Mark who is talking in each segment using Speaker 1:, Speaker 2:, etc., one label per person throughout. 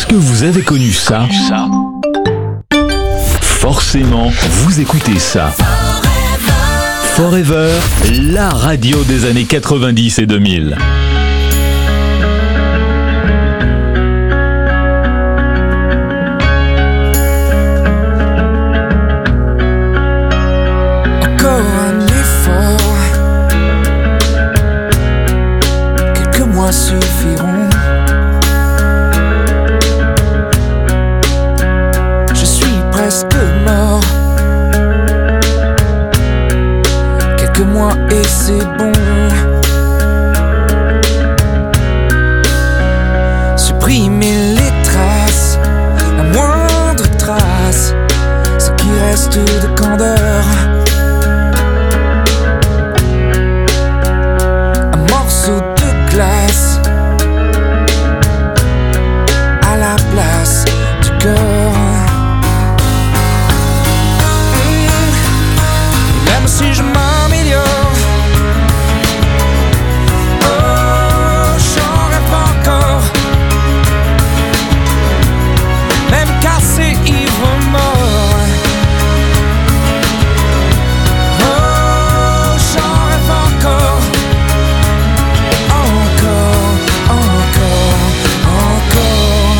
Speaker 1: Est-ce que vous avez connu ça? Forcément, vous écoutez ça. Forever, la radio des années 90 et 2000.
Speaker 2: Encore un effort, quelques mois suffiront. Je suis presque mort. Quelques mois et c'est bon. Supprimer les traces, la moindre trace, ce qui reste de candeur. Un morceau de glace à la place du cœur. Et même si je m'améliore, oh, j'en rêve encore. Même cassé, ivre, mort. Oh, j'en rêve encore. Encore, encore, encore.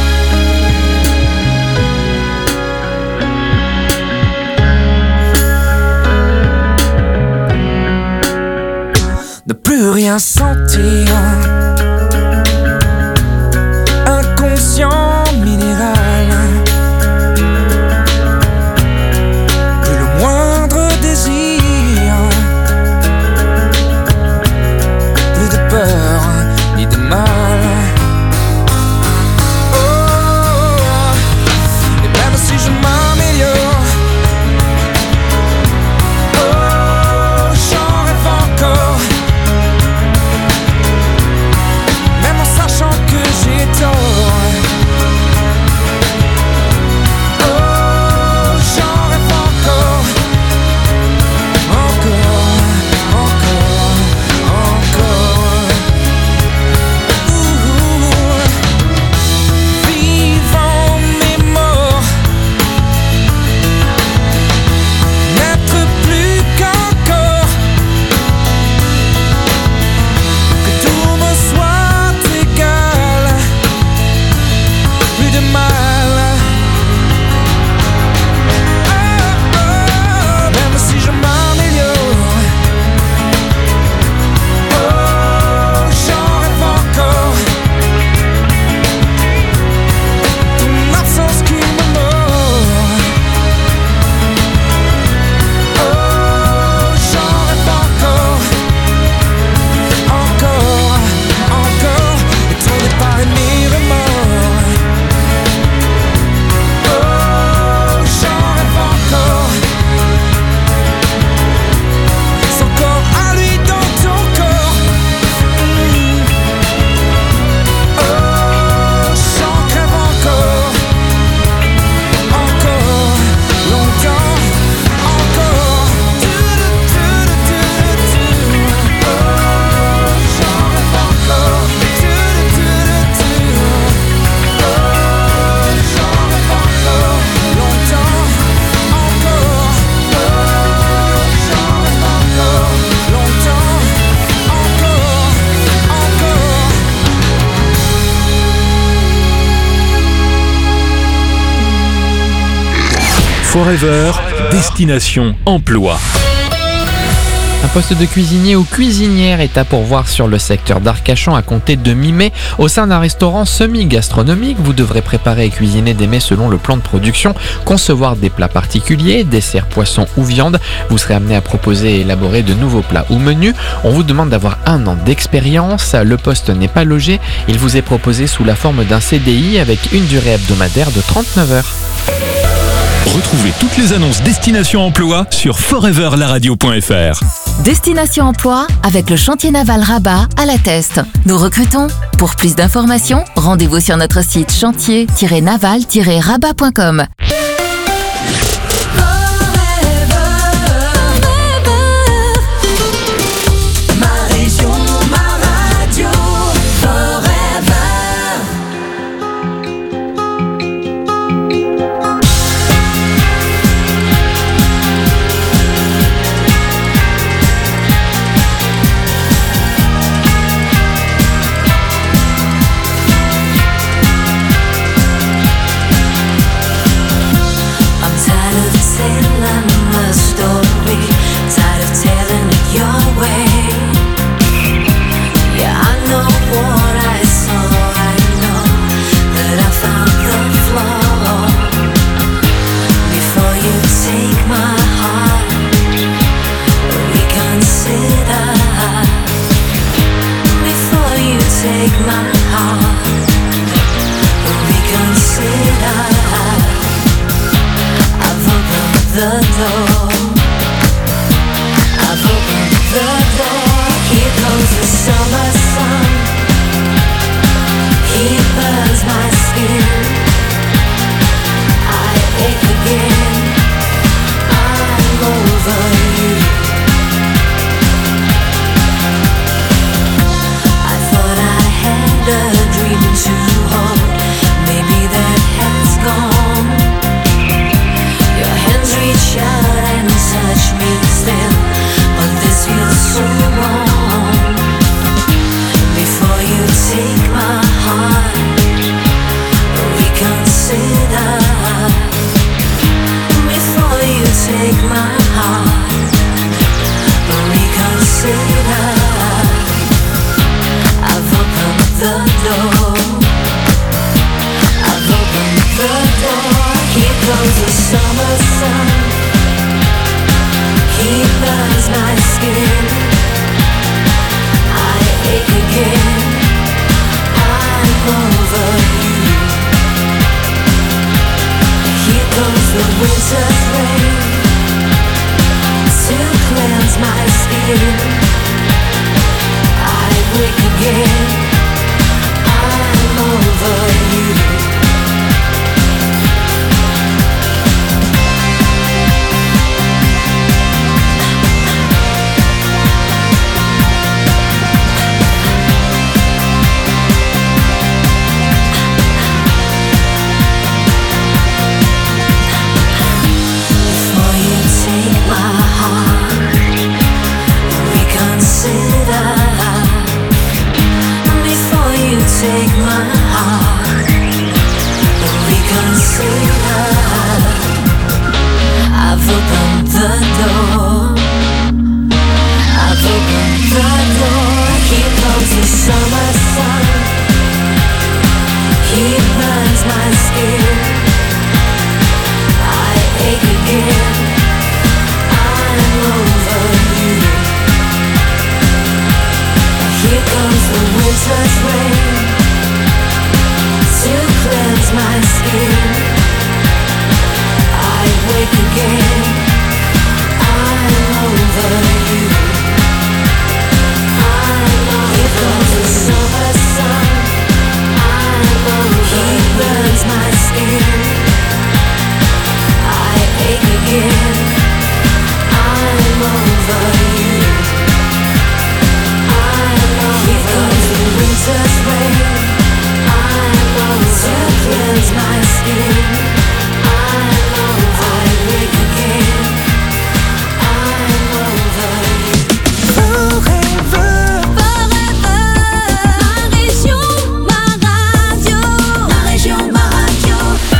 Speaker 2: Ne plus rien sentir. Inconscient minéral. Plus le moindre désir. Plus de peur ni de mal. Oh, et même si je m'améliore, oh, j'en rêve encore. Même en sachant que j'ai tort. Oh, j'en rêve encore. Encore, encore, encore. Ouh. Vivant mais mort. N'être plus qu'un corps. Que tout me soit égal. Plus de mal. Oh, oh, même si je m'améliore, oh, j'en rêve encore. Ton absence qui me mord. Oh, j'en rêve encore. Encore, encore. Et ton départ et mes remords. Oh, j'en rêve encore. Son corps à lui dans ton corps. Oh, j'en crève encore. Encore, longtemps, encore. Oh, j'en rêve encore. Oh, j'en rêve encore. Longtemps, encore. Oh, j'en rêve encore. Longtemps, encore, encore.
Speaker 1: Forever, destination emploi.
Speaker 3: Un poste de cuisinier ou cuisinière est à pourvoir sur le secteur d'Arcachon à compter de mi-mai. Au sein d'un restaurant semi-gastronomique, vous devrez préparer et cuisiner des mets selon le plan de production, concevoir des plats particuliers, desserts, poissons ou viande. Vous serez amené à proposer et élaborer de nouveaux plats ou menus. On vous demande d'avoir 1 an d'expérience. Le poste n'est pas logé. Il vous est proposé sous la forme d'un CDI avec une durée hebdomadaire de 39 heures.
Speaker 1: Retrouvez toutes les annonces Destination Emploi sur foreverlaradio.fr.
Speaker 4: Destination Emploi avec le chantier naval Rabat à La Teste. Nous recrutons. Pour plus d'informations, rendez-vous sur notre site chantier-naval-rabat.com.
Speaker 5: the door. I've opened the door. Here goes the summer sun. He burns my skin. I ache again. I'm over you. I thought I had a dream to hold. Maybe that has gone. Your hands reach out and touch me still, but this feels so wrong. Before you take my heart, reconsider. Before you take my heart, reconsider. I've opened the door. I've opened the door. Here goes the summer sun. He burns my skin. I ache again. I'm over you. Here goes the winter's rain to cleanse my skin. I wake again. I'm over you. Take my heart, reconsider. I've opened the door. I've opened the door. Here comes the summer sun. He burns my skin. I ache again. I'm over you. Here comes the winter's rain to cleanse my skin. I wake again. I'm over you. Here comes the summer sun. I'm over. He burns my skin. I ache again. I'm over you. Here comes the winter's rain. To cleanse my skin. I'm over. I wake again. I'm over you. Forever. Forever. Ma région, ma radio. Ma région, ma radio.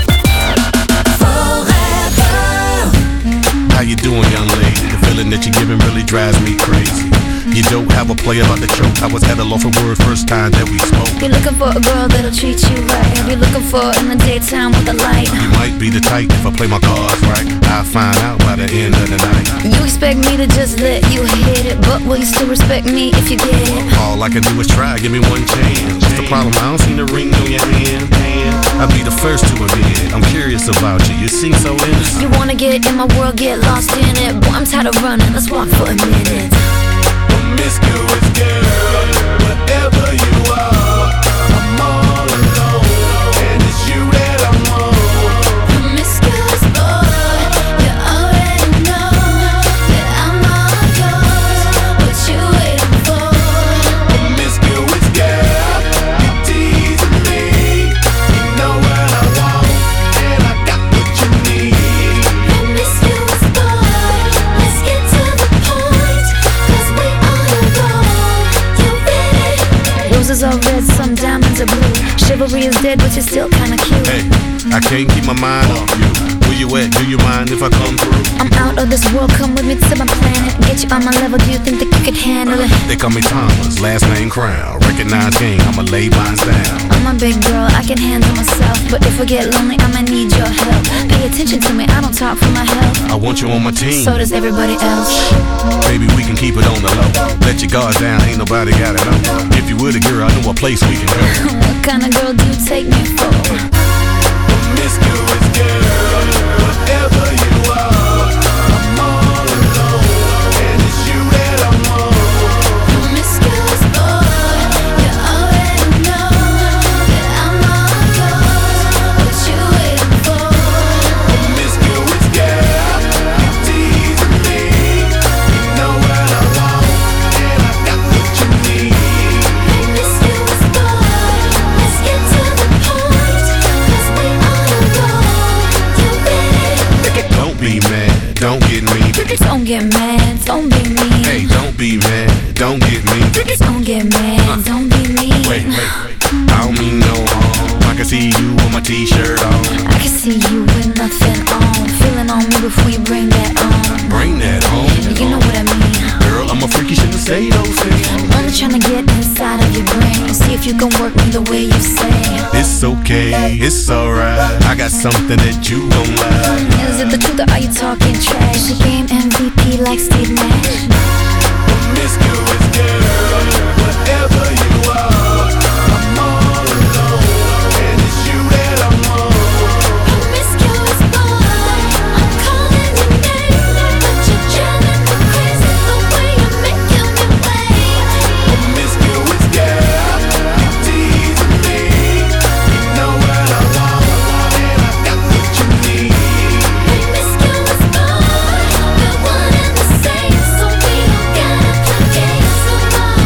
Speaker 5: Forever.
Speaker 6: How you doing, young lady? The feeling that you're giving really drives me crazy. You don't have a play about the choke. I was at a loss for word first time that we spoke.
Speaker 5: You're looking for a girl that'll treat you right. You're looking for in the daytime with a light.
Speaker 6: You might be the type if I play my cards right. I'll find out by the end of the night.
Speaker 5: You expect me to just let you hit it, but will you still respect me if you get it?
Speaker 6: All I can do is try, give me one chance. What's the problem? I don't see the ring on your hand. I'll be the first to admit I'm curious about you. You seem so innocent.
Speaker 5: You wanna get in my world, get lost in it. Boy, I'm tired of running. Let's walk for a minute.
Speaker 6: Promiscuous girl, whatever you are, I'm all alone, and it's you that I want.
Speaker 5: Promiscuous boy, you already know that I'm all yours. What you waiting for?
Speaker 6: Promiscuous girl, you're teasing me. You know what I want, and I got what you need.
Speaker 5: Promiscuous boy, let's get to the point, 'cause we on the road. You ready? Roses are red, some diamonds are blue. Chivalry is dead, but you're still kinda cute.
Speaker 6: Hey, I can't keep my mind off you. Where you at? Do you mind if I come through?
Speaker 5: I'm out of this world, come with me to my planet. Get you on my level, do you think that you could handle it?
Speaker 6: They call me Thomas, last name Crown. Recognize game, I'ma lay mine down.
Speaker 5: I'm a big girl, I can handle myself. But if I get lonely, I'ma need your help. Pay attention to me, I don't talk for my health.
Speaker 6: I want you on my team.
Speaker 5: So does everybody else.
Speaker 6: Baby, we can keep it on the low. Let your guard down, ain't nobody got it on. If you were the girl, I know a place we can go.
Speaker 5: What kind of girl do you take me for?
Speaker 6: Promiscuous girl, whatever you are,
Speaker 5: Don't get mad, don't be mean.
Speaker 6: Hey, don't be mad, don't get mean.
Speaker 5: Don't get mad, don't be mean.
Speaker 6: Wait, I don't mean no harm. I can see you with my t-shirt on.
Speaker 5: I can see you with nothing on. Feeling on me before you bring that on.
Speaker 6: Bring that home.
Speaker 5: You know what I mean.
Speaker 6: Girl, I'm a freaky, shouldn't say those things.
Speaker 5: I'm only tryna get inside of your brain. See if you can work me the way you say.
Speaker 6: It's okay, it's alright. I got something that you gon' like.
Speaker 5: Is it the truth or are you talking trash? The game MVP like Steve Nash.
Speaker 6: Promiscuous girl, whatever you are, I'm all alone, and it's you that I'm on.
Speaker 5: Promiscuous boy, I'm calling your name, but you're driving me crazy the way you're making me wait.
Speaker 6: Promiscuous girl, you teasing me. You know what I want, and I got what you need.
Speaker 5: Promiscuous boy, we're one and the same, so we don't gotta play games no more.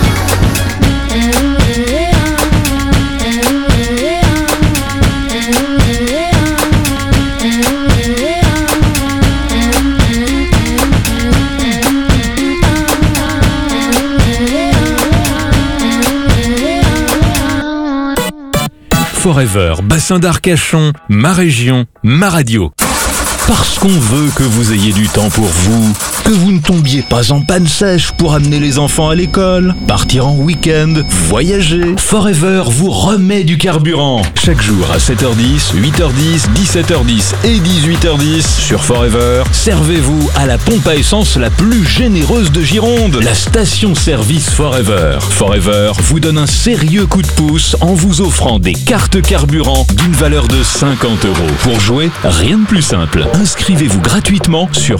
Speaker 1: Forever, bassin d'Arcachon, ma région, ma radio. Parce qu'on veut que vous ayez du temps pour vous, que vous ne tombiez pas en panne sèche pour amener les enfants à l'école, partir en week-end, voyager. Forever vous remet du carburant. Chaque jour à 7h10, 8h10, 17h10 et 18h10 sur Forever, servez-vous à la pompe à essence la plus généreuse de Gironde, la station-service Forever. Forever vous donne un sérieux coup de pouce en vous offrant des cartes carburant d'une valeur de 50 €. Pour jouer, rien de plus simple. Inscrivez-vous gratuitement sur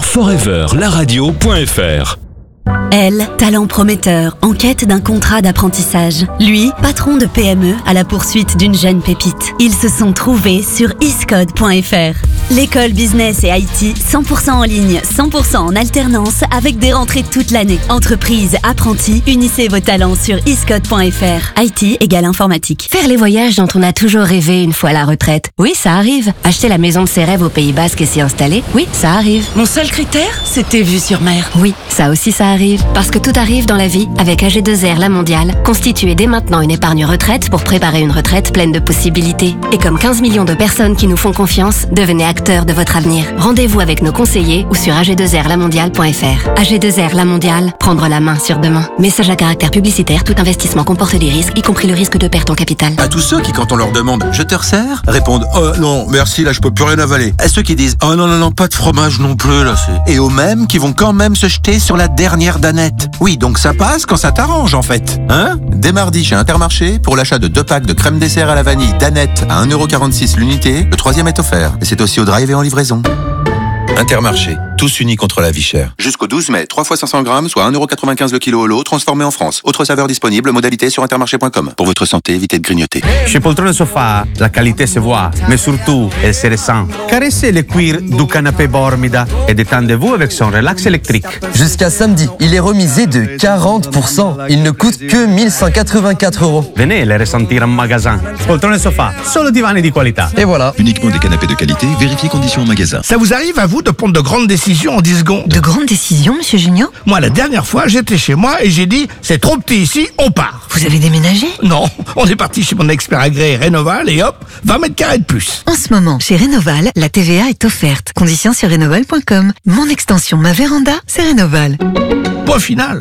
Speaker 1: foreverlaradio.fr.
Speaker 7: Elle, talent prometteur, en quête d'un contrat d'apprentissage. Lui, patron de PME à la poursuite d'une jeune pépite. Ils se sont trouvés sur iscode.fr. L'école business et IT, 100% en ligne, 100% en alternance, avec des rentrées toute l'année. Entreprise, apprentis, unissez vos talents sur iscode.fr. IT égale informatique.
Speaker 8: Faire les voyages dont on a toujours rêvé une fois à la retraite. Oui, ça arrive. Acheter la maison de ses rêves au Pays Basque et s'y installer. Oui, ça arrive.
Speaker 9: Mon seul critère, c'était vue sur mer.
Speaker 8: Oui, ça aussi ça arrive. Parce que tout arrive dans la vie avec AG2R La Mondiale. Constituez dès maintenant une épargne retraite pour préparer une retraite pleine de possibilités. Et comme 15 millions de personnes qui nous font confiance, devenez acteurs de votre avenir. Rendez-vous avec nos conseillers ou sur ag2rlamondiale.fr. AG2R La Mondiale, prendre la main sur demain. Message à caractère publicitaire, tout investissement comporte des risques, y compris le risque de perte en capital.
Speaker 10: À tous ceux qui, quand on leur demande « Je te resserre ?» répondent « Oh non, merci, là je peux plus rien avaler ». À ceux qui disent « Oh non, non, non, pas de fromage non plus, là c'est... » Et aux mêmes qui vont quand même se jeter sur la dernière danette. Oui, donc ça passe quand ça t'arrange en fait. Hein ? Dès mardi chez Intermarché, pour l'achat de 2 packs de crème dessert à la vanille danette à 1,46 € l'unité, le 3e est offert. Et c'est aussi au drive et en livraison. Intermarché, tous unis contre la vie chère. Jusqu'au 12 mai, 3 fois 500 grammes, soit 1,95 € le kilo au lot, transformé en France. Autre saveur disponible, modalité sur intermarché.com. Pour votre santé, évitez de grignoter.
Speaker 11: Chez Poltrone Sofa, la qualité se voit, mais surtout, elle se ressent. Caressez le cuir du canapé Bormida et détendez-vous avec son relax électrique.
Speaker 12: Jusqu'à samedi, il est remisé de 40%. Il ne coûte que 1184 €.
Speaker 11: Venez les ressentir en magasin. Poltrone Sofa, solo divani di qualità.
Speaker 12: Et voilà.
Speaker 13: Uniquement des canapés de qualité, vérifiez conditions en magasin.
Speaker 14: Ça vous arrive à vous de prendre de grandes décisions en 10 secondes?
Speaker 8: De grandes décisions, monsieur Junior?
Speaker 14: Moi, la dernière fois, j'étais chez moi et j'ai dit « C'est trop petit ici, on part ».
Speaker 8: Vous avez déménagé?
Speaker 14: Non, on est parti chez mon expert agréé Rénoval et hop, 20 mètres carrés de plus.
Speaker 8: En ce moment, chez Rénoval, la TVA est offerte. Conditions sur rénoval.com. Mon extension, ma véranda, c'est Rénoval.
Speaker 14: Point final.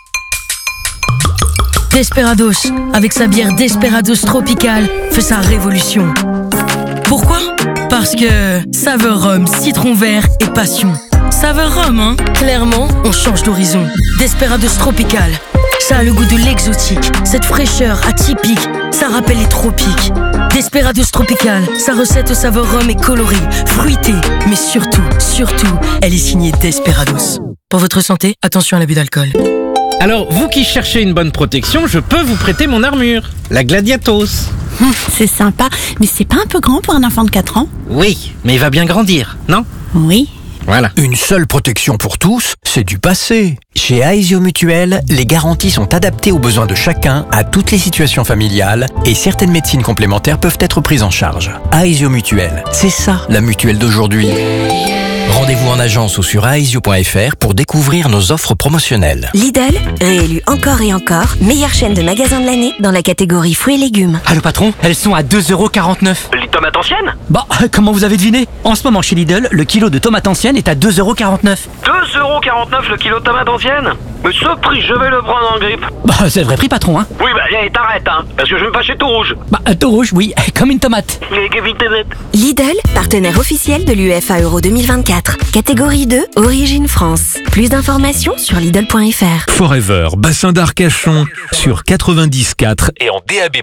Speaker 9: Desperados, avec sa bière Desperados Tropical, fait sa révolution. Pourquoi? Parce que saveur rhum, citron vert et passion. Saveur rhum, hein? Clairement, on change d'horizon. Desperados Tropical, ça a le goût de l'exotique. Cette fraîcheur atypique, ça rappelle les tropiques. Desperados Tropical, sa recette saveur rhum est colorée, fruitée, mais surtout, elle est signée Desperados. Pour votre santé, attention à l'abus d'alcool.
Speaker 3: Alors, vous qui cherchez une bonne protection, je peux vous prêter mon armure, la Gladiatos.
Speaker 7: C'est sympa, mais c'est pas un peu grand pour un enfant de 4 ans?
Speaker 3: Oui, mais il va bien grandir, non?
Speaker 7: Oui.
Speaker 3: Voilà.
Speaker 15: Une seule protection pour tous, c'est du passé. Chez Aesio Mutuel, les garanties sont adaptées aux besoins de chacun, à toutes les situations familiales, et certaines médecines complémentaires peuvent être prises en charge. Aesio Mutuel, c'est ça la mutuelle d'aujourd'hui. Rendez-vous en agence ou sur aesio.fr pour découvrir nos offres promotionnelles.
Speaker 16: Lidl, réélu encore et encore, meilleure chaîne de magasins de l'année dans la catégorie fruits et légumes.
Speaker 17: Ah le patron, elles sont à 2,49 €.
Speaker 18: Les tomates anciennes ?
Speaker 17: Bah, comment vous avez deviné ? En ce moment chez Lidl, le kilo de tomates anciennes est à 2,49 €.
Speaker 18: 2,49 € le kilo de tomates anciennes ? Mais ce prix, je vais le prendre en grippe.
Speaker 17: Bah, c'est le vrai prix, patron, hein.
Speaker 18: Oui, bah, t'arrêtes, hein, parce que je vais me fâcher tout rouge.
Speaker 17: Bah, tout rouge, oui, comme une tomate.
Speaker 16: Lidl, partenaire officiel de l'UEFA Euro 2024. Catégorie 2, Origine France. Plus d'informations sur Lidl.fr.
Speaker 1: Forever, bassin d'Arcachon, sur 94 et en DAB+.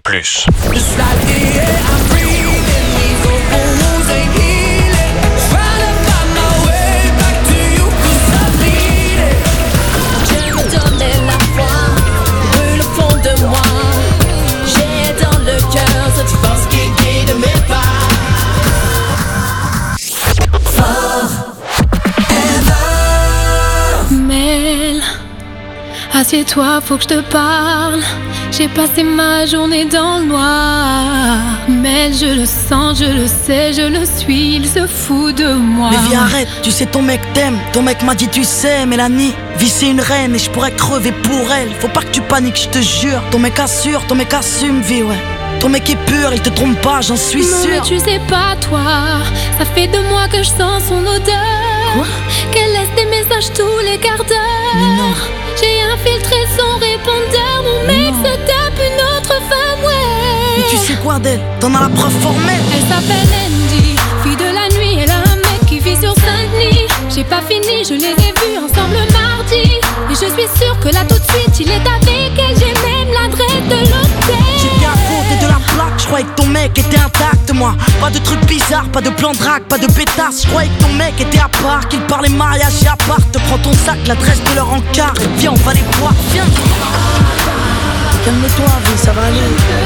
Speaker 19: Assieds-toi, faut que je te parle. J'ai passé ma journée dans le noir. Mais je le sens, je le sais, je le suis, il se fout de moi.
Speaker 20: Mais viens, arrête, tu sais ton mec t'aime. Ton mec m'a dit tu sais, Mélanie, vie c'est une reine et je pourrais crever pour elle. Faut pas que tu paniques, je te jure. Ton mec assure, ton mec assume, vie, ouais. Ton mec est pur, il te trompe pas, j'en suis
Speaker 19: non,
Speaker 20: sûr.
Speaker 19: Mais tu sais pas toi, ça fait 2 mois que je sens son odeur.
Speaker 20: Quoi?
Speaker 19: Qu'elle laisse des messages tous les quarts d'heure.
Speaker 20: Mais non.
Speaker 19: J'ai infiltré son répondeur, mon mec se tape une autre femme, ouais.
Speaker 20: Mais tu sais quoi d'elle? T'en as la preuve formelle.
Speaker 19: Elle s'appelle Andy, fille de la nuit, elle a un mec qui vit sur Saint-Denis. J'ai pas fini, je les ai vus ensemble mardi. Et je suis sûre que là tout de suite il est avec elle. J'ai même l'adresse de l'hôtel.
Speaker 20: J'ai bien compté de la plaque, je croyais que ton mec était intact, moi. Pas de trucs bizarres, pas de plan de drague, pas de pétasse. Je croyais que ton mec était à part, qu'il parlait mariage et à part. Te prends ton sac, l'adresse de leur encart et viens, on va les voir, viens. Calme-toi, vie, ça va aller.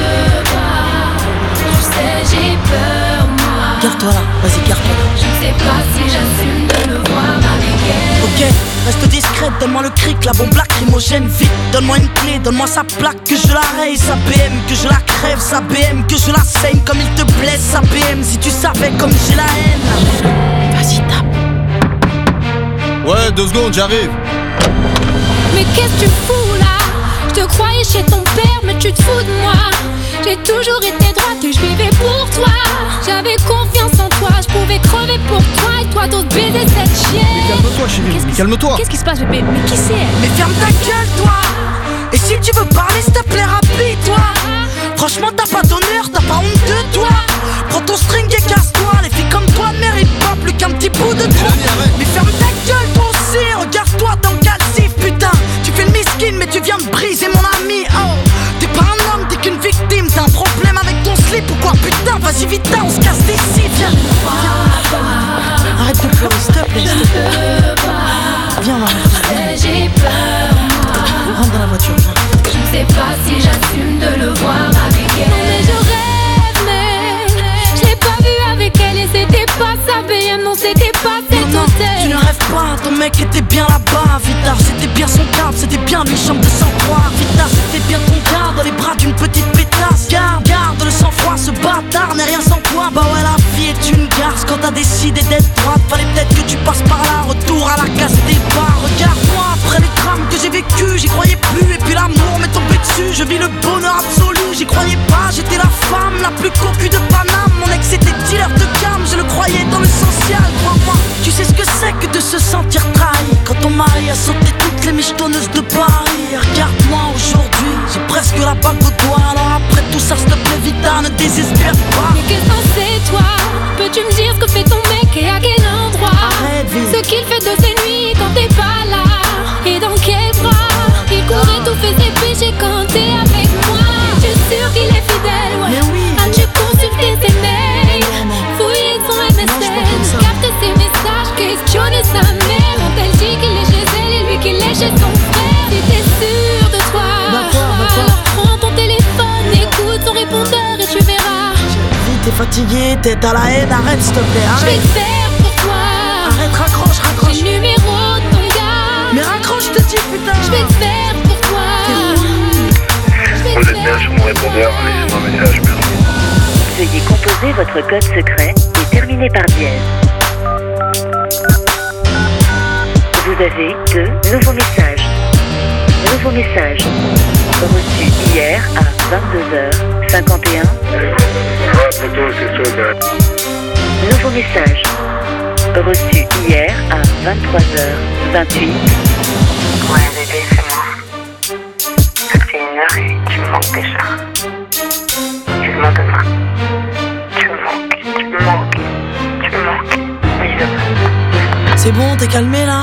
Speaker 19: Tu sais, j'ai peur, moi.
Speaker 20: Garde-toi là, vas-y, garde-toi là.
Speaker 19: Je sais pas si j'assume de le voir avec elle.
Speaker 20: Ok, reste discrète, donne-moi le cric, la bombe lacrymogène, vite. Donne-moi une clé, donne-moi sa plaque, que je la raye, sa BM, que je la crève, sa BM, que je la saigne comme il te blesse, sa BM, si tu savais comme j'ai la haine. Vas-y, tape.
Speaker 21: Ouais, 2 secondes, j'arrive.
Speaker 19: Mais qu'est-ce que tu fous là? Je te croyais chez ton père, mais tu te fous de moi. J'ai toujours été droite et je vivais pour toi. J'avais confiance en toi, je pouvais crever pour toi. Et toi d'autres baiser cette chienne.
Speaker 21: Mais calme-toi chérie, calme-toi.
Speaker 19: Qu'est-ce qui se passe bébé? Mais qui c'est elle?
Speaker 20: Mais ferme ta gueule toi. Et si tu veux parler s'il te plaît rapide-toi. Franchement t'as pas d'honneur, t'as pas honte de toi. Prends ton string et casse-toi. Les filles comme toi ne méritent pas plus qu'un petit bout de trop. Mais ferme ta gueule toi aussi. Regarde-toi dans le calcif putain. Tu fais le miskin mais tu viens de briser mon ami. Oh, t'es pas un homme, t'es qu'une victime. T'as un problème avec ton slip ou quoi putain? Vas-y vite on se casse d'ici. Viens. Arrête de pleurer s'il te plaît. Viens là.
Speaker 19: J'ai peur moi.
Speaker 20: Rentre dans la voiture.
Speaker 19: Je ne sais pas si j'assume de le voir avec elle. Non mais je rêve mais je l'ai pas vu avec elle. Et c'était pas sa BM, non c'était pas cet hôtel.
Speaker 20: Tu ne rêves pas, ton mec était bien là-bas. Vita, c'était bien son cadre, c'était bien lui chambre de sang-froid. Vita, c'était bien ton gars dans les bras d'une petite pétasse. Garde le sang-froid, ce bâtard n'est rien sans toi. Bah ouais, la vie est une garce quand t'as décidé d'être droite. Fallait peut-être que tu passes par là, retour à la case départ. Regarde-moi, après les drames que j'ai vécu, j'y croyais plus. Et puis l'amour m'est tombé dessus, je vis le bonheur absolu. J'y croyais pas, j'étais la femme la plus cocu de Paname. Mon ex était dealer de gamme, je le croyais dans le social, crois-moi. Tu sais ce que c'est que de se sentir trahi quand ton mari a sauté toutes les michetonneuses de Paris. Regarde-moi aujourd'hui, j'ai presque la bague au doigt. Alors après tout ça, s'il te plaît, Vita, ne désespère pas.
Speaker 19: Mais qu'est-ce que c'est toi? Peux-tu me dire ce que fait ton mec et à quel endroit?
Speaker 20: Arrête, Vite.
Speaker 19: Ce qu'il fait de ses nuits quand t'es pas là. Et dans quel bras? Il courait tout fait ses péchés quand t'es avec moi. Je suis sûre qu'il est fidèle, ouais.
Speaker 20: Mais oui.
Speaker 19: As-tu consulté ses mails? Fouillé son MSN, capté ses messages, questionné sa mère. Quand elle dit qu'il est chez elle et lui qu'il est chez son frère. Si t'es sûr de toi, alors prends ton téléphone, écoute son répondeur et tu verras.
Speaker 20: Vite, t'es fatigué, t'es à la haine, arrête s'il te plaît,
Speaker 19: Je vais
Speaker 20: arrête.
Speaker 19: le faire pour toi.
Speaker 20: Arrête, raccroche.
Speaker 19: J'ai le numéro de ton gars.
Speaker 20: Mais raccroche, je te dis, putain.
Speaker 19: Je vais le faire pour toi.
Speaker 22: Vous êtes bien sur mon répondeur, laissez-moi un message, merci.
Speaker 23: Veuillez composer votre code secret et terminer par dièse.
Speaker 2: Vous avez 2 nouveaux messages. Nouveau message. Reçu hier à 22h51. Nouveau message. Reçu hier à 23h28.
Speaker 4: Ouais bébé, c'est moi. Ça fait 1 heure et tu me manques déjà. Tu me manques demain. Tu me manques. Bisous.
Speaker 20: C'est bon, t'es calmé là?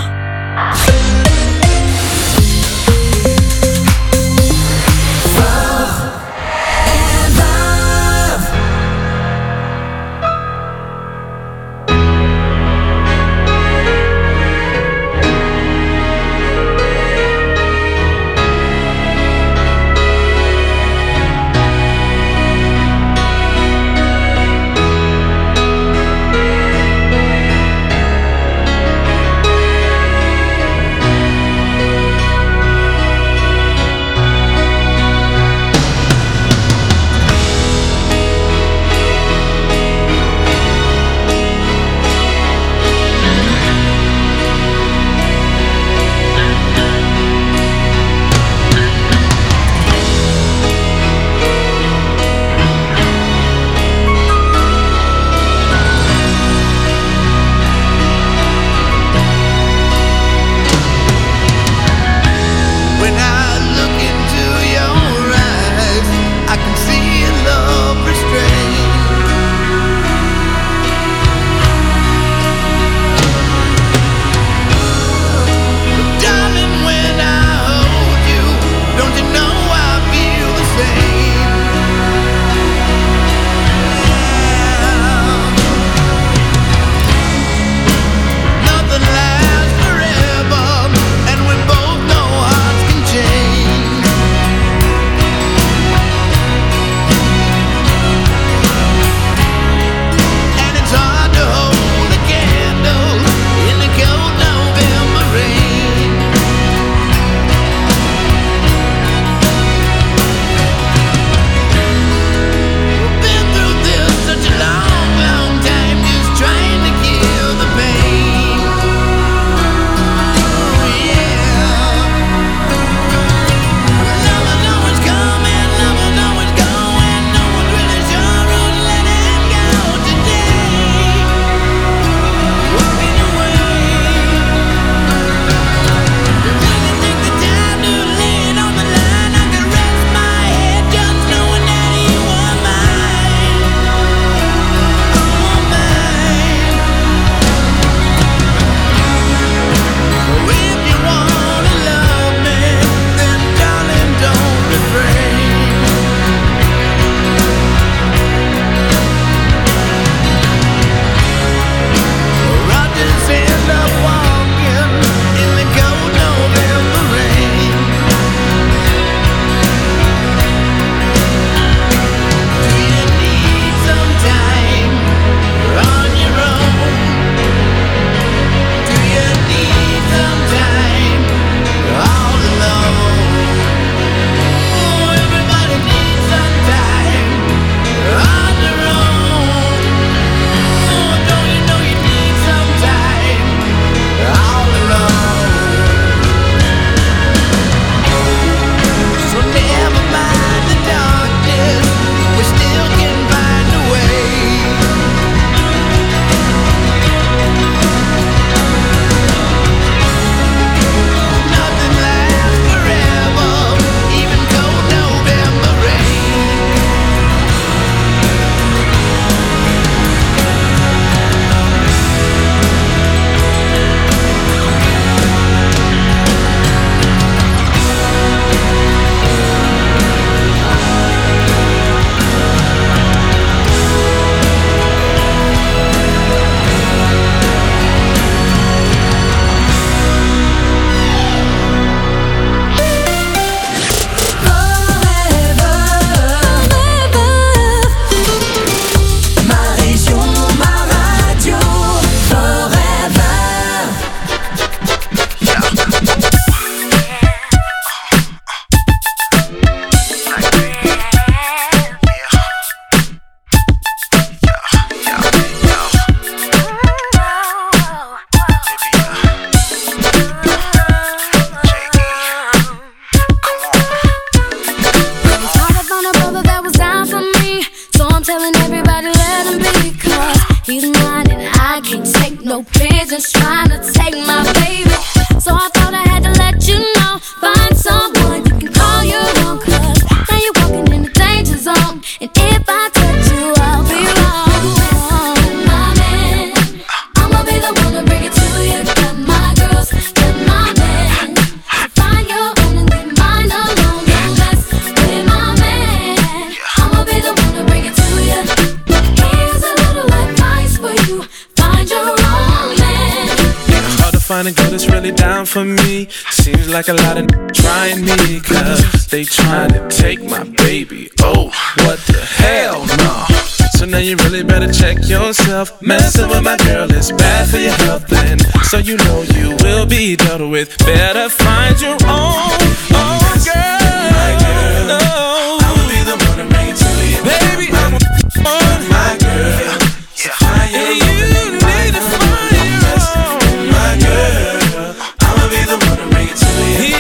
Speaker 19: And I can't take no pigeons trying to take my baby. So I thought I had to let you know. Find someone you can call your own, 'cause now you're walking in the danger zone. And if I touch you, I'll be wrong. My man, I'ma be the one to bring it to you. Got my girls, got my man. Find your own and leave mine alone. Don't mess with my man. I'ma be the one to bring it to you. Here's a little advice for you. Find your own man.
Speaker 5: Hard to find a girl that's really down for me. Seems like a lot of trying me, 'cause they trying to take my baby. Oh, what the hell, no. So now you really better check yourself. Messing with my girl is bad for your health, and so you know you will be dealt with. Better find your own girl. My girl, no. I'ma be the one to bring it to you. Baby, I'm my girl. So find your own. You need to find your own. My girl, I'ma be the one to bring it to you.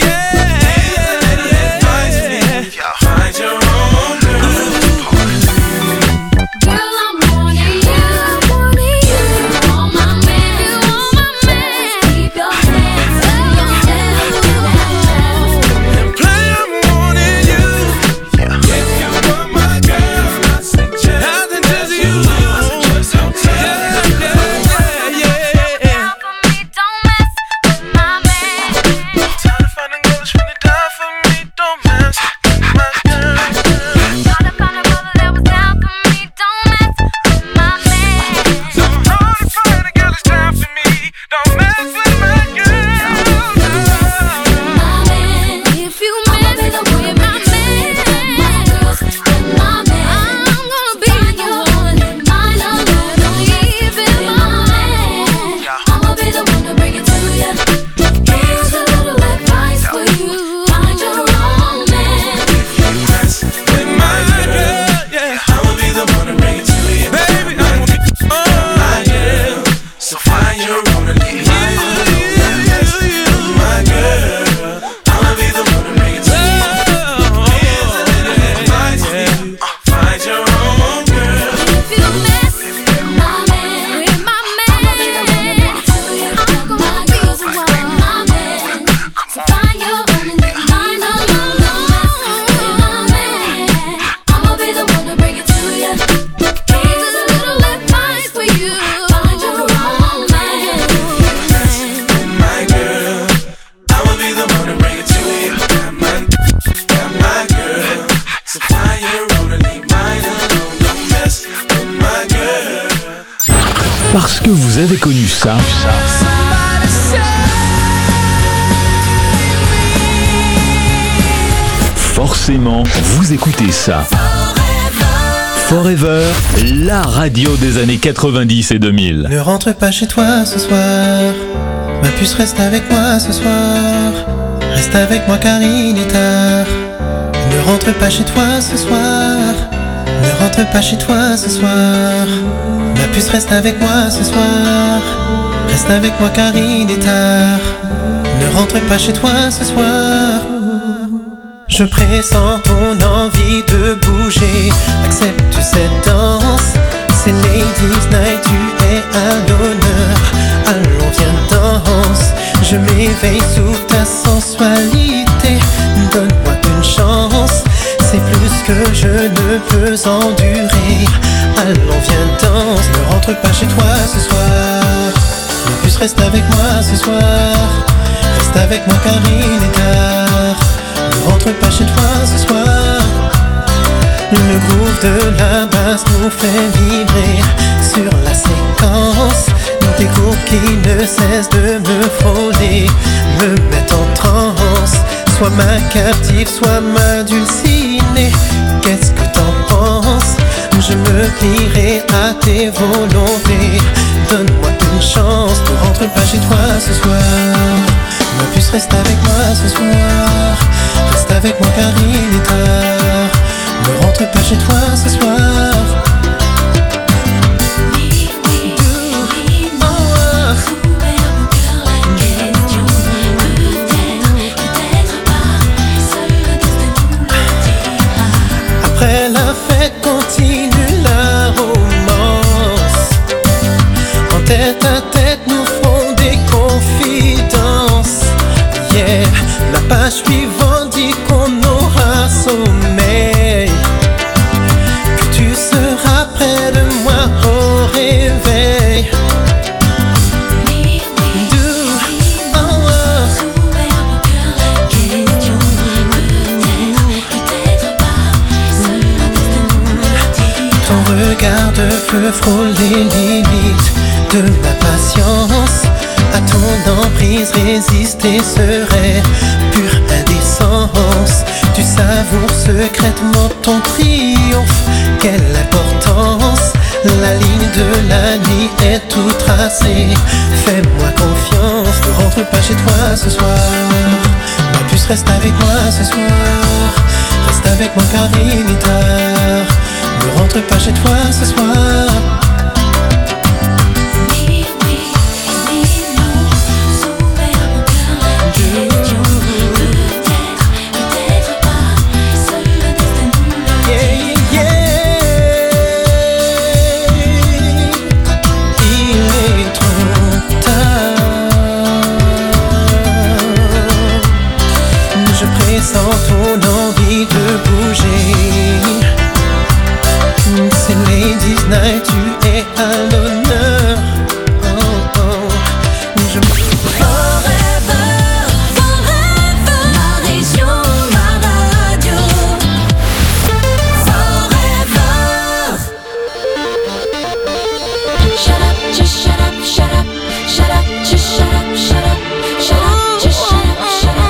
Speaker 5: Find your own girl.
Speaker 19: Girl, I'm wanting you. You want my man. Keep your hands on yourself.
Speaker 5: Play, I'm wanting you. If you want my girl, I suggest you.
Speaker 1: Parce que vous avez connu ça. Forcément, vous écoutez ça. Forever, la radio des années 90 et 2000.
Speaker 6: Ne rentre pas chez toi ce soir. Ma puce reste avec moi ce soir. Reste avec moi car il est tard. Ne rentre pas chez toi ce soir. Ne rentre pas chez toi ce soir. Ma puce reste avec moi ce soir. Reste avec moi car il est tard. Ne rentre pas chez toi ce soir. Je pressens ton envie de bouger. Accepte cette danse. C'est Ladies Night, tu es à l'honneur. Allons viens danse. Je m'éveille sous ta sensualité. Donne-moi une chance. C'est plus que je ne peux endurer. Allons viens danse. Ne rentre pas chez toi ce soir. Ne plus reste avec moi ce soir. Reste avec moi car il est tard. Ne rentre pas chez toi ce soir. Le groove de la basse nous fait vibrer sur la séquence. Des courbes qui ne cessent de me frôler, me mettent en transe. Sois ma captive, sois ma dulcinée. Qu'est-ce que t'en penses? Je me plierai à tes volontés. Donne-moi une chance, ne rentre pas chez toi ce soir. Ma puce reste avec moi ce soir. Reste avec moi car il est tard. Ne rentre pas chez toi ce soir. Après la fête continue la romance. tête à tête nous ferons des confidences. Yeah, la page suivante dit qu'on aura sommeil, que tu seras près de moi au réveil. Regard de feu frôle les limites de ma patience. À ton emprise résister serait pure indécence. Tu savoures secrètement ton triomphe. Quelle importance! La ligne de la nuit est tout tracée. Fais-moi confiance, ne rentre pas chez toi ce soir. Ma puce, reste avec moi ce soir. Reste avec moi car il est tard. Ne rentre pas chez toi ce soir. Sans ton envie de bouger, c'est Ladies Night, tu es à l'honneur. Oh, oh. Je...
Speaker 19: Forever, forever, ma région, ma radio. Forever. Shut up, just shut up, shut up, shut up, just shut up, shut up, shut up, just shut up, shut up.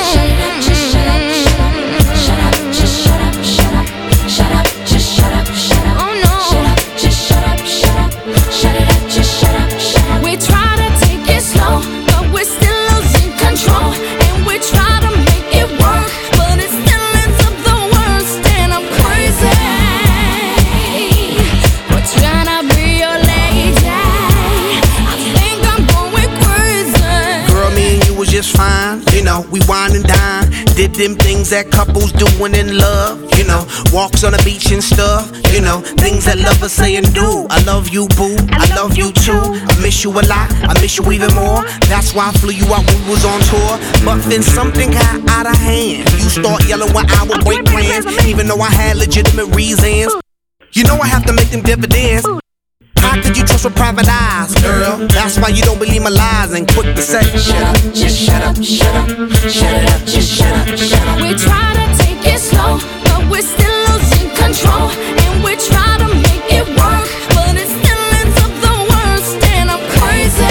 Speaker 10: We wine and dine, did them things that couples doing in love, you know, walks on the beach and stuff, you know, things that lovers say and do. I love you, boo, I love you too. I miss you a lot, I miss you even more. That's why I flew you out when we was on tour. But then something got out of hand. You start yelling when I would break plans, even though I had legitimate reasons. You know I have to make them dividends. How could you trust with private eyes, girl? That's why you don't believe my lies and quick to say, shut up, just shut up, shut up, shut it up, just shut up, shut up.
Speaker 19: We try to take it slow, but we're still losing control. And we try to make it work, but it still ends up the worst. And I'm crazy.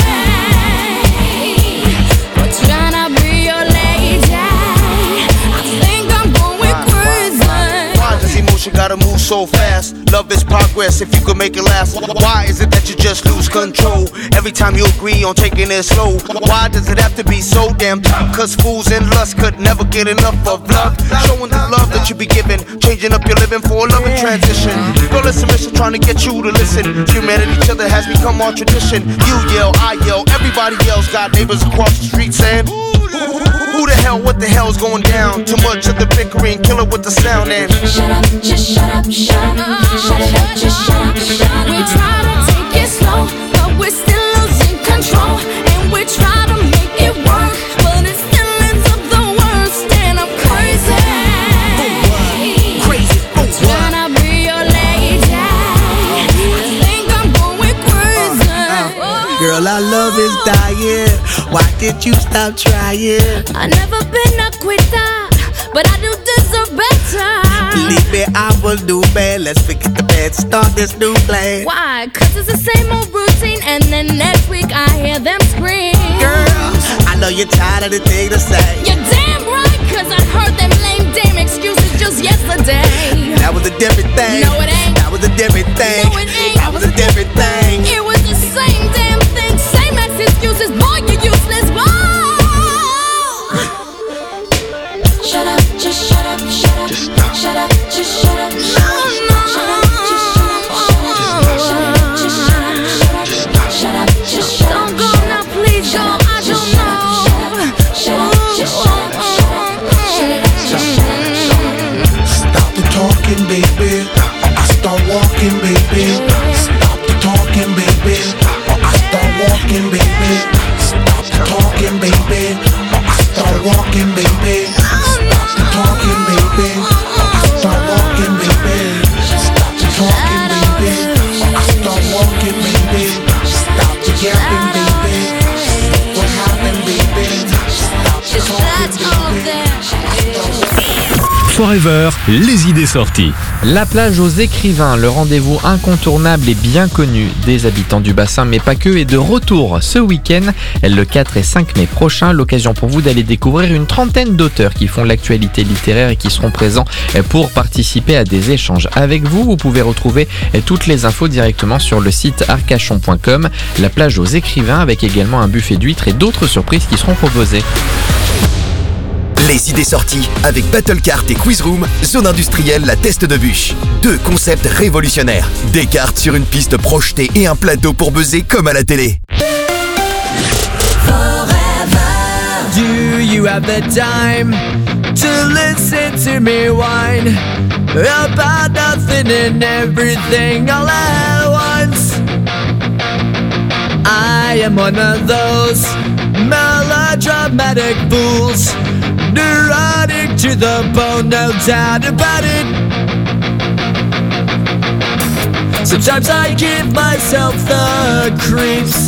Speaker 19: We're trying to be your lady. I think I'm going crazy.
Speaker 10: Why does emotion gotta move so fast? Love is progress if you could make it last. Why is it that you just lose control every time you agree on taking it slow? Why does it have to be so damn tough? Cause fools and lust could never get enough of love. Showing the love that you be giving, changing up your living for a loving transition. Girl, it's a mission trying to get you to listen. Humanity, each other has become our tradition. You yell, I yell, everybody else got neighbors across the street saying, who the hell, what the hell's going down? Too much of the bickering, kill it with the sound and
Speaker 19: shut up, just shut up, shut up, shut it up, just shut up, shut up. We try to take it slow, but we're still losing control. And we try to make it work, but it still ends up the worst. And I'm crazy.
Speaker 10: Crazy,
Speaker 19: trying to be your lady. I think I'm going crazy.
Speaker 10: Girl, our love is dying. Why did you stop trying?
Speaker 19: I've never been a quitter, but I do deserve better.
Speaker 10: Believe me, I will do bad. Let's forget the bad, start this new plan.
Speaker 19: Why? Cause it's the same old routine, and then next week I hear them scream.
Speaker 10: Girl, I know you're tired of the thing to say.
Speaker 19: You're damn right, cause I heard them lame damn excuses just yesterday.
Speaker 10: That was a different thing.
Speaker 19: No, it ain't.
Speaker 10: That was a different thing.
Speaker 19: No, it ain't.
Speaker 10: That was a different thing.
Speaker 19: It was the same damn thing, same ex excuses. Boy, you're useless. Whoa. Shut up, just shut up, shut up.
Speaker 10: Just stop.
Speaker 19: Shut up, just shut up. Shut up, shut up, just shut up. Shut up, just shut up. Don't go now, please go. I don't know. Shut up, just shut up.
Speaker 11: Stop the talking, baby. I start walking, baby. Stop the talking, baby.
Speaker 10: talking, baby. Stop the talking, baby. Or I start walking, baby. Stop the talking, baby. Or I start walking, baby. Stop the talking, baby. Or I start walking, baby. Stop the yapping, baby. What happened, baby? Stop the talking, baby.
Speaker 1: Forever, les idées sorties.
Speaker 3: La plage aux Écrivains, le rendez-vous incontournable et bien connu des habitants du bassin, mais pas que, est de retour ce week-end, le 4 et 5 mai prochain. L'occasion pour vous d'aller découvrir une trentaine d'auteurs qui font l'actualité littéraire et qui seront présents pour participer à des échanges avec vous. Vous pouvez retrouver toutes les infos directement sur le site arcachon.com. La plage aux Écrivains, avec également un buffet d'huîtres et d'autres surprises qui seront proposées.
Speaker 12: Les idées sorties avec Battlecart et Quizroom, zone industrielle La Teste de Bûche. Deux concepts révolutionnaires. Des cartes sur une piste projetée et un plateau pour buzzer comme à la télé.
Speaker 13: Do you have the time to listen to me whine about nothing and everything all at once? I am one of those melodramatic fools, neurotic to the bone, no doubt about it. Sometimes I give myself the creeps.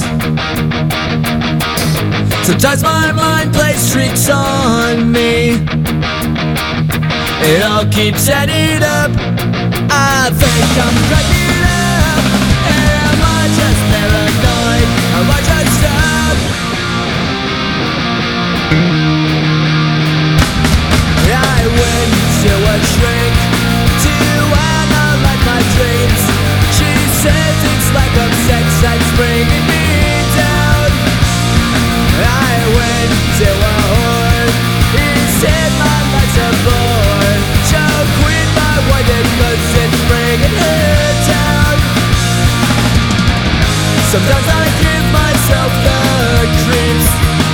Speaker 13: Sometimes my mind plays tricks on me. It all keeps adding up. I think I'm cracking up. Am I just paranoid? Am I just up? I went to a shrink to analyze my dreams. She says it's like a sex that's bringing me down. I went to a whore. He said my life's a bore. Choke with my wife because it's bringing her down. Sometimes I give myself the creeps.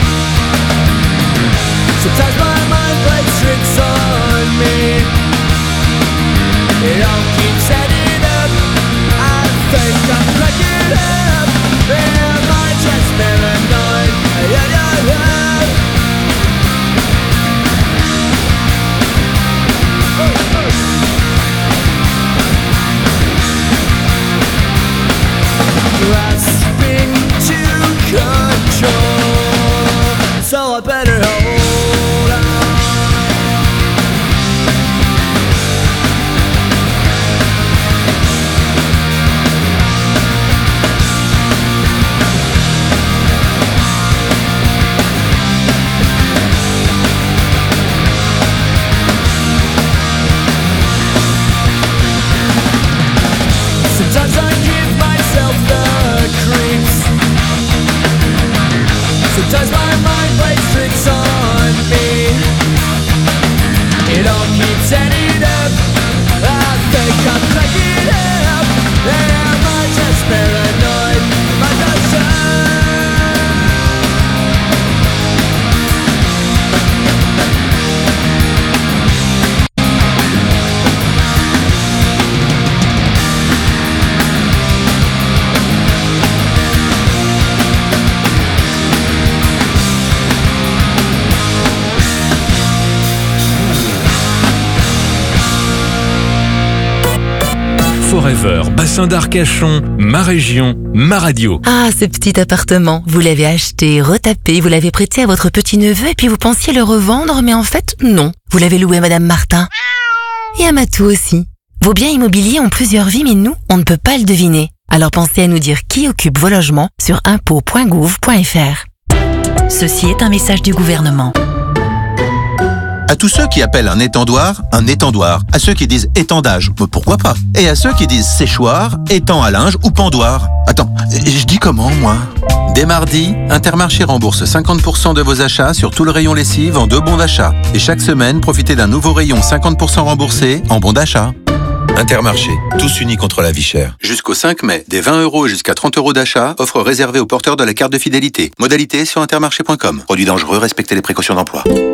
Speaker 13: Sometimes my mind plays tricks on me. It all keeps adding up. I think I'm cracking up. Am I just paranoid? Yeah, yeah, yeah. Grasping to control, so I better hold on. Sometimes I give myself the creeps. Sometimes my mind plays tricks on me. It all keeps adding up. I think I'm cracking up. Am I just paranoid? Am I just
Speaker 1: Forever, bassin d'Arcachon, ma région, ma radio.
Speaker 23: Ah, ce petit appartement, vous l'avez acheté, retapé, vous l'avez prêté à votre petit-neveu et puis vous pensiez le revendre, mais en fait, non. Vous l'avez loué à Madame Martin. Et à Matou aussi. Vos biens immobiliers ont plusieurs vies, mais nous, on ne peut pas le deviner. Alors pensez à nous dire qui occupe vos logements sur impôts.gouv.fr.
Speaker 24: Ceci est un message du gouvernement.
Speaker 25: À tous ceux qui appellent un étendoir, à ceux qui disent étendage, pourquoi pas? Et à ceux qui disent séchoir, étang à linge ou pendoir. Attends, je dis comment, moi? Dès mardi, Intermarché rembourse 50% de vos achats sur tout le rayon lessive en 2 bons d'achat. Et chaque semaine, profitez d'un nouveau rayon 50% remboursé en bons d'achat. Intermarché, tous unis contre la vie chère. Jusqu'au 5 mai, des 20 € jusqu'à 30 € d'achat, offre réservée aux porteurs de la carte de fidélité. Modalité sur intermarché.com. Produit dangereux, respectez les précautions d'emploi.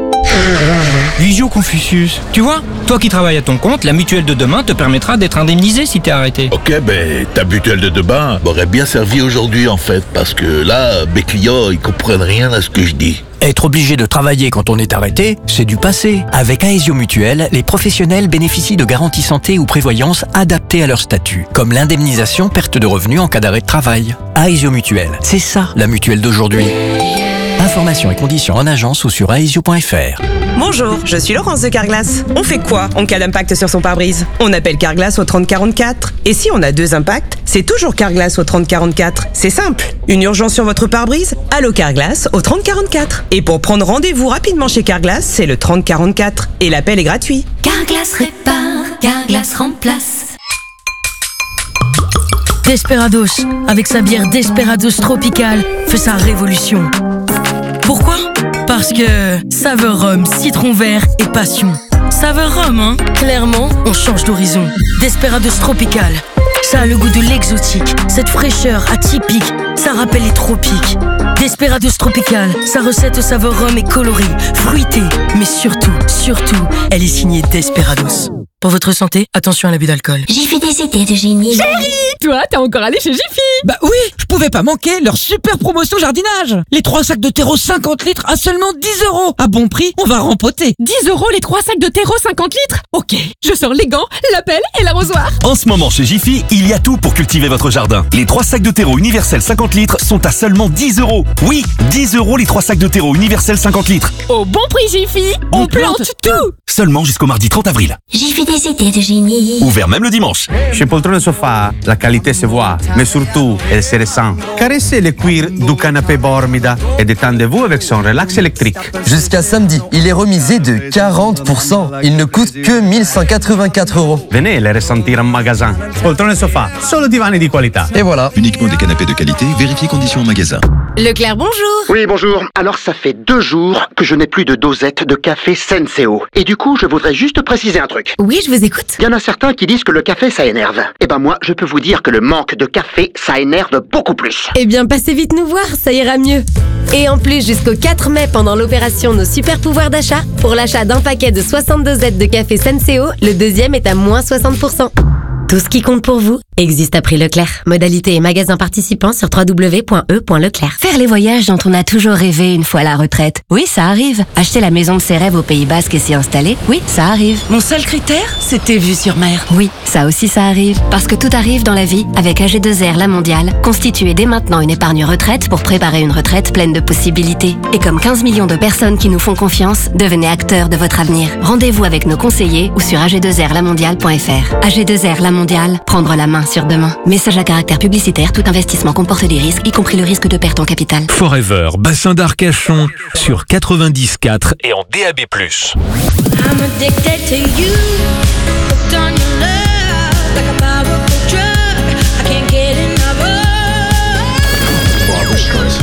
Speaker 17: Visio Confucius. Tu vois, toi qui travailles à ton compte, la mutuelle de demain te permettra d'être indemnisé si t'es arrêté.
Speaker 7: Ok, ben ta mutuelle de demain m'aurait bien servi aujourd'hui en fait, parce que là, mes clients, ils comprennent rien à ce que je dis.
Speaker 8: Être obligé de travailler quand on est arrêté, c'est du passé. Avec Aesio Mutuelle, les professionnels bénéficient de garanties santé ou prévoyance adaptées à leur statut, comme l'indemnisation perte de revenus en cas d'arrêt de travail. Aesio Mutuelle, c'est ça la mutuelle d'aujourd'hui. Informations et conditions en agence ou sur aesio.fr.
Speaker 9: Bonjour, je suis Laurence de Carglass. On fait quoi en cas d'impact sur son pare-brise? On appelle Carglass au 3044. Et si on a 2 impacts, c'est toujours Carglass au 3044. C'est simple. Une urgence sur votre pare-brise? Allô Carglass au 3044. Et pour prendre rendez-vous rapidement chez Carglass, c'est le 3044. Et l'appel est gratuit.
Speaker 19: Carglass répare, Carglass remplace.
Speaker 14: Desperados, avec sa bière Desperados Tropical, fait sa révolution. Pourquoi? Parce que saveur rhum, citron vert et passion. Saveur rhum, hein? Clairement, on change d'horizon. Desperados Tropical, ça a le goût de l'exotique. Cette fraîcheur atypique, ça rappelle les tropiques. Desperados Tropical, sa recette aux saveurs rhum est colorée, fruitée, mais surtout, elle est signée Desperados. Pour votre santé, attention à l'abus d'alcool.
Speaker 19: Jiffy des idées de génie.
Speaker 15: Chérie, toi, t'es encore allé chez Jiffy?
Speaker 26: Bah oui, je pouvais pas manquer leur super promotion jardinage. Les 3 sacs de terreau 50 litres à seulement 10 €. À bon prix, on va rempoter.
Speaker 15: 10 € les 3 sacs de terreau 50 litres? Ok, je sors les gants, la pelle et l'arrosoir.
Speaker 27: En ce moment chez Jiffy, il y a tout pour cultiver votre jardin. Les 3 sacs de terreau universel 50 litres sont à seulement 10 €. Oui, 10 € les 3 sacs de terreau universel 50 litres.
Speaker 15: Au bon prix Jiffy, on plante tout.
Speaker 27: Seulement jusqu'au mardi 30 avril.
Speaker 19: Jiffy des idées de génie.
Speaker 27: Ouvert même le dimanche.
Speaker 28: Chez Poltrone Sofa, la qualité se voit, mais surtout, elle se ressent. Caressez le cuir du canapé Bormida et détendez-vous avec son relax électrique.
Speaker 29: Jusqu'à samedi, il est remisé de 40%. Il ne coûte que 1184 €.
Speaker 28: Venez les ressentir en magasin. Poltrone Sofa, solo divani di qualità.
Speaker 29: Et voilà.
Speaker 30: Uniquement des canapés de qualité, vérifiez conditions en magasin.
Speaker 31: Leclerc, bonjour.
Speaker 32: Oui, bonjour. Alors, ça fait 2 jours que je n'ai plus de dosette de café Senseo. Et du coup, je voudrais juste préciser un truc.
Speaker 31: Oui, je vous écoute.
Speaker 32: Il y en a certains qui disent que le café, ça énerve. Eh ben moi, je peux vous dire que le manque de café, ça énerve beaucoup plus.
Speaker 31: Eh bien, passez vite nous voir, ça ira mieux. Et en plus, jusqu'au 4 mai, pendant l'opération Nos Super Pouvoirs d'achat, pour l'achat d'un paquet de 60 dosettes de café Senseo, le deuxième est à moins 60%. Tout ce qui compte pour vous existe à prix Leclerc. Modalité et magasins participants sur www.e.leclerc.
Speaker 16: Faire les voyages dont on a toujours rêvé une fois à la retraite. Oui, ça arrive. Acheter la maison de ses rêves au Pays Basque et s'y installer. Oui, ça arrive.
Speaker 14: Mon seul critère, c'était vue sur mer.
Speaker 16: Oui, ça aussi ça arrive. Parce que tout arrive dans la vie. Avec AG2R La Mondiale, constituez dès maintenant une épargne retraite pour préparer une retraite pleine de possibilités. Et comme 15 millions de personnes qui nous font confiance, devenez acteurs de votre avenir. Rendez-vous avec nos conseillers ou sur ag2rlamondiale.fr. AG2R La Mondiale, prendre la main sur demain. Message à caractère publicitaire, tout investissement comporte des risques, y compris le risque de perte en capital.
Speaker 1: Forever, bassin d'Arcachon, sur 90.4 et en DAB+.
Speaker 19: I'm addicted to you. Hooked on your love like a powerful drug. I can't get enough of. Barbra Streisand.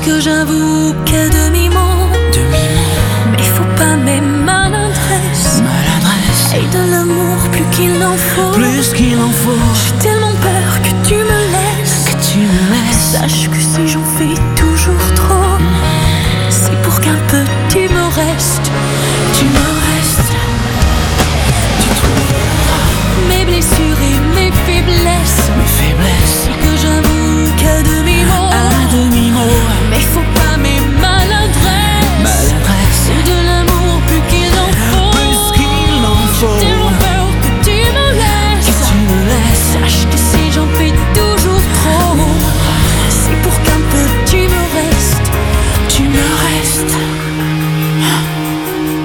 Speaker 19: que j'avoue qu'à demi-mot, mais faut pas mes maladresses. Et de l'amour plus qu'il en faut. J'ai tellement peur que tu me laisses. Sache que si j'en fais toujours trop, c'est pour qu'un peu tu me restes. Tu trouveras mes blessures et mes faiblesses. C'est que j'avoue qu'à demi-mot, mais faut pas mes maladresses. C'est de l'amour plus qu'il en faut. J'ai tellement peur que tu me laisses. Sache que si j'en fais toujours trop, c'est pour qu'un peu tu me restes.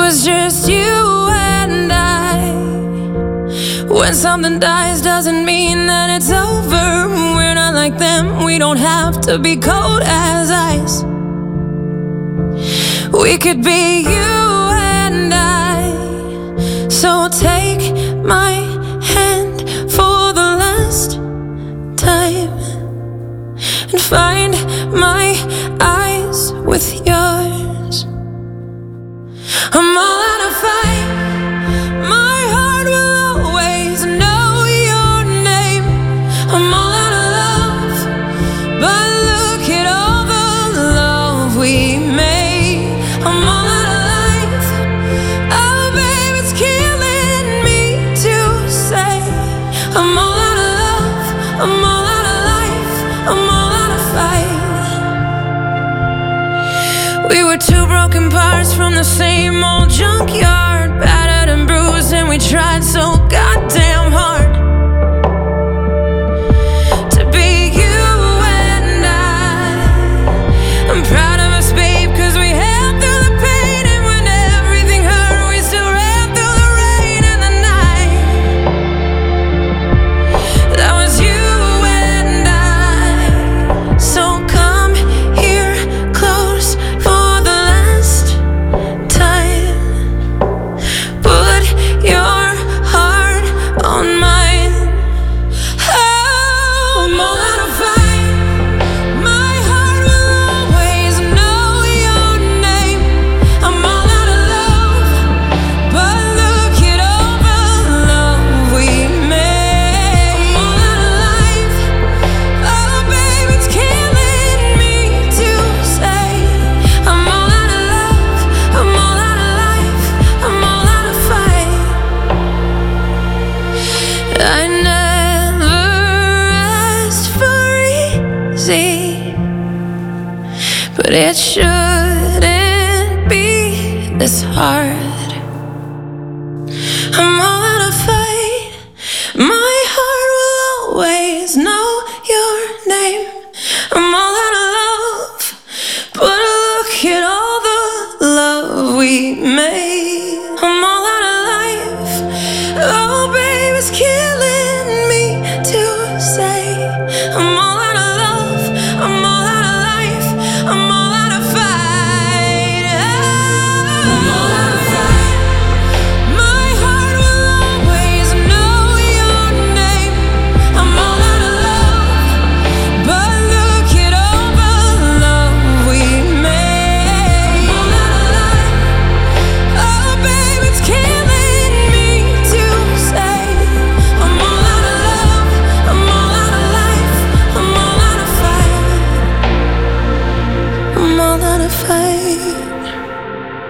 Speaker 19: was just you and I. When something dies doesn't mean that it's over. We're not like them, we don't have to be cold as ice. We could be you and I. So take my hand for the last time and find my eyes with yours. I'm all out of fight. My heart will always know your name. I'm all out of love, but look at all the love we made. I'm all out of life. Oh, babe, it's killing me to say. I'm all out of love. I'm all out of life. I'm all out of fight. We were two broken parts from the same old junkyard, battered and bruised, and we tried so goddamn hard to be you and I. I'm proud of us, babe, 'cause we held through the pain, and when everything hurt, we still ran through the rain and the night. That was you and I. So come here close for the last time. Put your heart on mine. Oh, I'm all out of fight. My heart will always know your name. I'm all out of love, but look at all the love we made. I'm all out of life. Oh, babe, it's killing me to say. I'm all out of love. I'm all out of life. I'm all out of fight. I never asked for easy, but it shouldn't be this hard. I'm all out of fight. My heart will always know your name. I'm all out of love, but look at all the love we made.